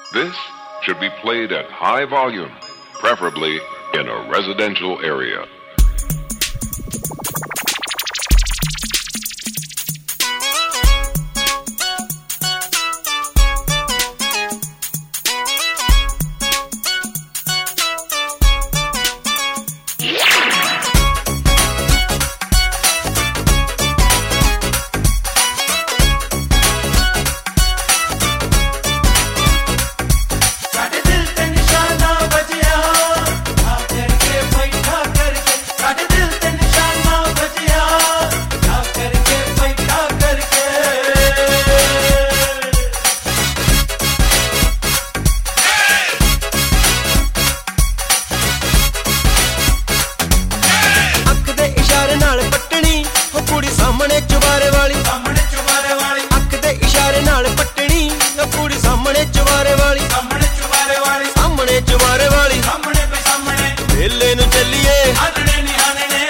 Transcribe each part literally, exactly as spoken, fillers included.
This should be played at high volume, preferably in a residential area. ਸਾਹਮਣੇ ਚੁਬਾਰੇ ਵਾਲੀ ਸਾਹਮਣੇ ਚੁਬਾਰੇ ਵਾਲੀ ਅੱਖ ਦੇ ਇਸ਼ਾਰੇ ਨਾਲ ਪੱਟਣੀ ਉਹ ਕੁੜੀ ਸਾਹਮਣੇ ਚੁਬਾਰੇ ਵਾਲੀ ਸਾਹਮਣੇ ਚੁਬਾਰੇ ਵਾਲੀ ਸਾਹਮਣੇ ਚੁਬਾਰੇ ਵਾਲੀ ਸਾਹਮਣੇ ਪੇ ਸਾਹਮਣੇ ਵੇਲੇ ਨੂੰ ਚੱਲੀਏ ਆਨਣੇ ਨਹੀਂ ਆਨਣੇ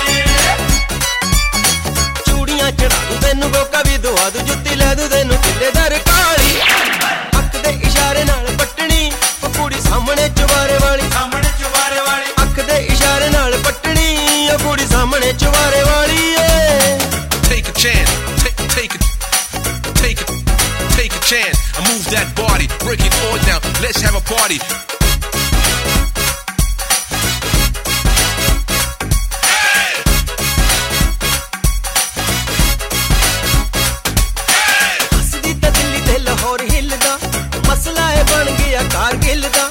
ਚੂੜੀਆਂ ਚੜਾ ਦੂ ਤੈਨੂੰ ਬੋਕਾ ਵੀ ਦਵਾ ਦੂ ਜੁੱਤੀ ਲੈ ਦੂ ਤੈਨੂੰ ਕਿੱਲੇਦਾਰ ਕਾਲੀ ਅੱਖ ਦੇ ਇਸ਼ਾਰੇ ਨਾਲ ਪੱਟਣੀ ਉਹ ਕੁੜੀ ਸਾਹਮਣੇ ਚੁਬਾਰੇ ਵਾਲੀ ਸਾਹਮਣੇ ਚੁਬਾਰੇ ਵਾਲੀ ਅੱਖ ਦੇ ਇਸ਼ਾਰੇ ਨਾਲ ਪੱਟਣੀ ਉਹ ਕੁੜੀ ਸਾਹਮਣੇ ਚੁਬਾਰੇ ਵਾਲੀ Take a chance, take, take it, take it, take a chance. I move that body, break it all down. Let's have a party. ਹੱਸਦੀ ਤਾਂ ਦਿੱਲੀ ਤੇ ਲਾਹੌਰ ਹਿੱਲਦਾ ਮਸਲਾ ਇਹ ਬਣ ਗਿਆ ਕਾਰਗਿਲ ਦਾ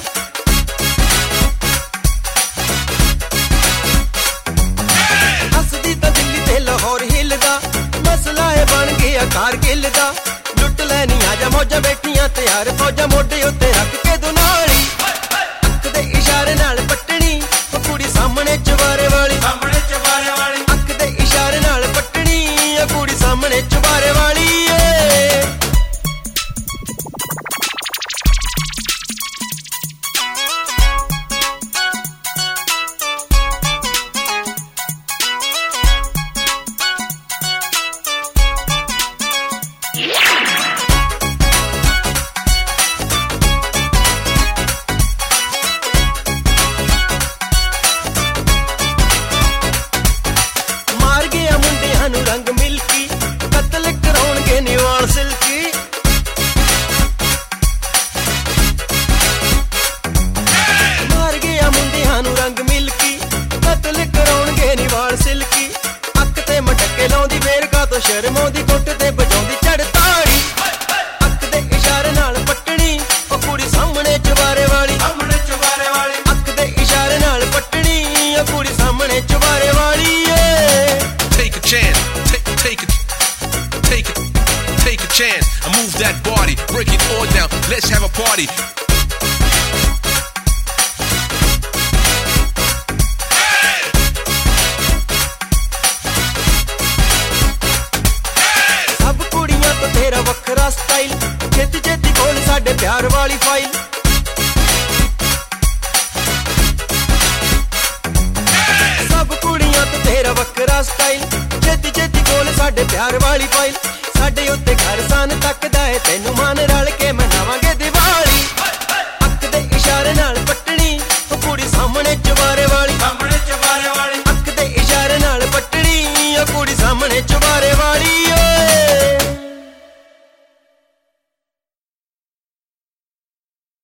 ਹੱਸਦੀ ਤਾਂ ਦਿੱਲੀ ਤੇ ਲਾਹੌਰ ਹਿੱਲਦਾ ਮਸਲਾ ਇਹ ਬਣ ਗਿਆ ਕਾਰਗਿਲ ਦਾ ਲੁੱਟ ਲੈਣੀ ਆ ਜਾ ਮੌਜਾਂ ਬੈਠੀਆਂ ਤਿਆਰ ਫੌਜਾਂ ਮੋਢੇ ਉੱਤੇ ਰੱਖ ਕੇ ਦੁਨਾਲੀ ਅੱਖ ਦੇ ਇਸ਼ਾਰੇ ਨਾਲ ਪੱਟਣੀ ਉਹ ਕੁੜੀ ਸਾਹਮਣੇ ਚੁਬਾਰੇ ਵਾਲੀ ਸਾਹਮਣੇ ਚੁਬਾਰੇ ਵਾਲੀ ਅੱਖ ਦੇ ਇਸ਼ਾਰੇ ਨਾਲ ਪੱਟਣੀ ਉਹ ਕੁੜੀ ਸਾਹਮਣੇ ਚੁਬਾਰੇ ਵਾਲੀ ਨੂੰ ਰੰਗ ਮਿਲਕੀ ਕਤਲ ਕਰਾਉਣਗੇ ਨਿਵਾਲ ਸਿਲਕੀ ਮਾਰ ਗਿਆ ਮੁੰਡਿਆਂ ਨੂੰ ਰੰਗ ਮਿਲਕੀ ਕਤਲ ਕਰਾਉਣਗੇ ਨਿਵਾਲ ਸਿਲਕੀ ਅੱਖ ਤੇ ਮਟਕੇ ਲਾਉਂਦੀ ਵੇਰਕਾ ਤੋਂ ਸ਼ਰਮਾਉਂਦੀ ਗੁੱਟ ਤੇ ਵਜਾਉਂਦੀ ਚੜਤਾੜੀ ਅੱਖ ਦੇ ਇਸ਼ਾਰੇ ਨਾਲ ਪੱਟਣੀ ਉਹ ਕੁੜੀ ਸਾਹਮਣੇ ਚੁਬਾਰੇ ਵਾਲੀ ਸਾਹਮਣੇ ਚੁਬਾਰੇ ਵਾਲੀ ਅੱਖ ਦੇ ਇਸ਼ਾਰੇ ਨਾਲ ਪੱਟਣੀ ਉਹ ਕੁੜੀ ਸਾਹਮਣੇ ਚੁਬਾਰੇ ਵਾਲੀ Take a chance, take, take it, take it, take a chance. I move that body, break it all down. Let's have a party. ਸਭ ਕੁੜੀਆਂ ਤੋਂ ਤੇਰਾ ਵੱਖਰਾ ਸਟਾਈਲ ਛੇਤੀ ਛੇਤੀ ਖੋਲ ਸਾਡੇ ਪਿਆਰ ਵਾਲੀ ਫਾਈਲ ਸਭ ਕੁੜੀਆਂ ਤੋਂ ਤੇਰਾ ਵੱਖਰਾ ਸਟਾਈਲ ਛੇਤੀ ਛੇਤੀ ਖੋਲ ਸਾਡੇ ਪਿਆਰ ਵਾਲੀ ਫਾਈਲ ਸਾਡੇ ਉੱਤੇ ਘਰ ਸਾਨ ਤੱਕਦਾ ਏ ਤੈਨੂੰ ਮਾਨ ਰਲ ਕੇ